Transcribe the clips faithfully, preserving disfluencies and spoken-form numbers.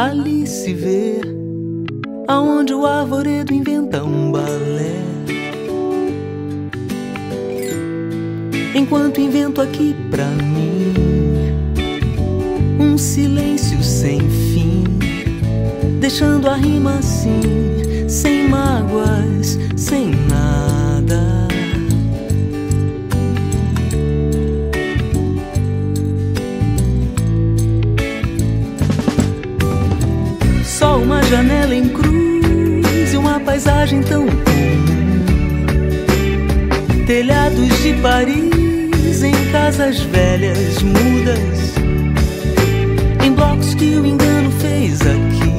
ali se vê aonde o arvoredo inventa um balé, enquanto invento aqui pra mim um silêncio sem fim, deixando a rima assim, sem mágoas, sem nada. Só uma janela em cruz e uma paisagem tão comum, telhados de Paris em casas velhas mudas, em blocos que o engano fez aqui.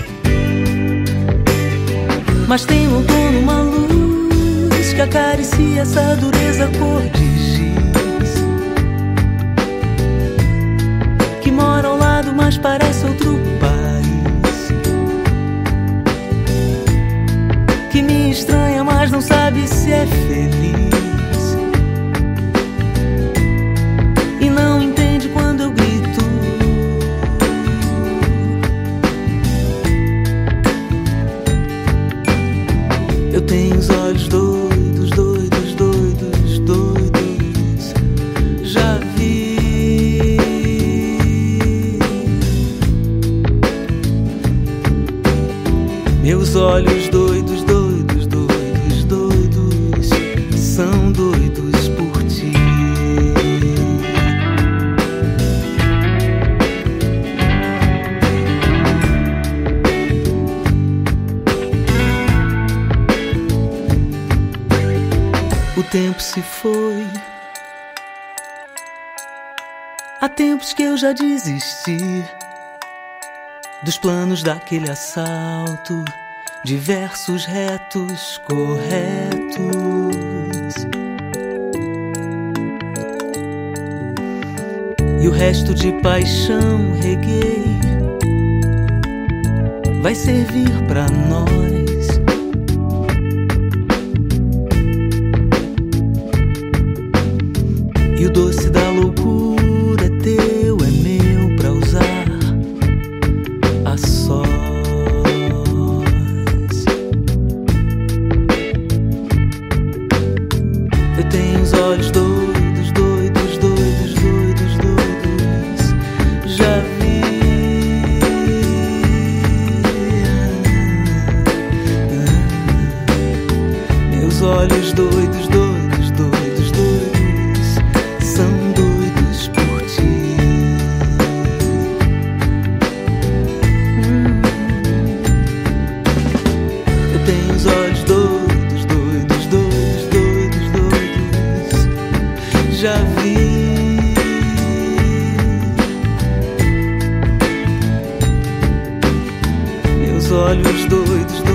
Mas tem no outono uma luz que acaricia essa dureza cor de giz, que mora ao lado mas parece outro país, que me estranha mas não sabe se é feliz, e não entende quando eu grito. Eu tenho os olhos doidos, doidos, doidos, doidos, já vi. Meus olhos doidos, doidos, doidos, doidos, são doidos por ti. O tempo se foi, há tempos que eu já desisti dos planos daquele assalto, de versos retos, corretos. E o resto de paixão reguei vai servir pra nós. E o doce da loucura é teu, é meu pra usar a sós. Eu tenho os olhos doidos, doidos, doidos, doidos, doidos, já vi. Meus olhos doidos, doidos, doidos, doidos, são doidos por ti. Hum. Eu tenho os olhos doidos, doidos, doidos, doidos, doidos, já vi. Meus olhos doidos,